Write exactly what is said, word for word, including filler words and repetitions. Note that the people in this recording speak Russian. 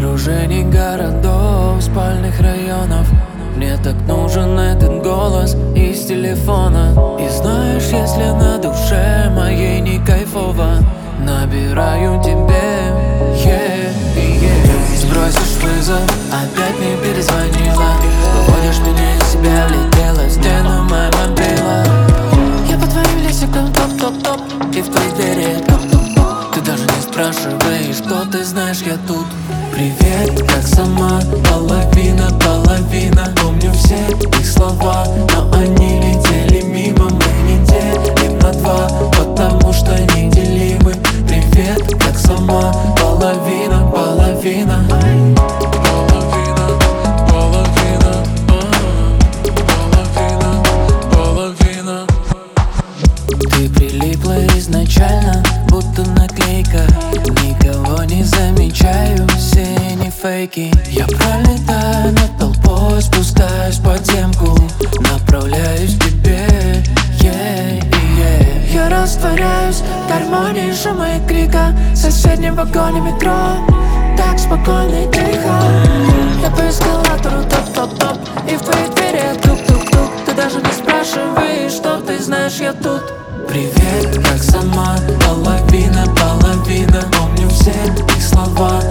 окружении городов, спальных районов. Мне так нужен этот голос из телефона. И знаешь, если на душе моей не кайфово, набираю тебе, yeah, yeah. Сбросишь вызов, опять не перезвонила. Выводишь меня из себя, влетела в стену моя мобила. Я по твоим лесикам топ-топ-топ, и в твоей двери топ-топ-топ. Ты даже не спрашиваешь, что ты знаешь, я тут. Привет, как сама, половина, половина. Помню все их слова, но они летели мимо. Мы не делим на два, потому что неделимы. Привет, как сама, половина, половина. Половина, половина, половина, половина. Ты прилипла изначально, будто наклейка. Никого не замечаю, все не фейки. Я пролетаю над толпой, спускаюсь в подземку, направляюсь к тебе, yeah, yeah. Я растворяюсь в гармонии шума и крика в соседнем вагоне метро. Так спокойно и тихо. Я по эскалатору топ-топ-топ, и в твоей двери я тук-тук-тук. Ты даже не спрашиваешь, что ты знаешь, я тут. Привет, как сама, половина, половина. Помню все их слова,